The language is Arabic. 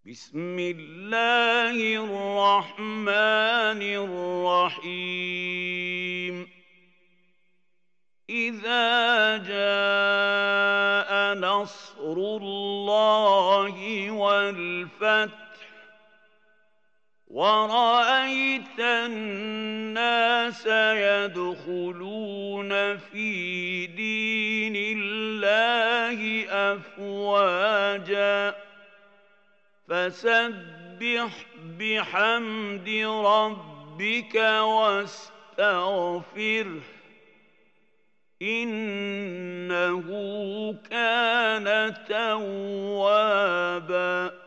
بسم الله الرحمن الرحيم إذا جاء نصر الله والفتح ورأيت الناس يدخلون في دين الله أفواجا فسبح بحمد ربك واستغفره إنه كان توابا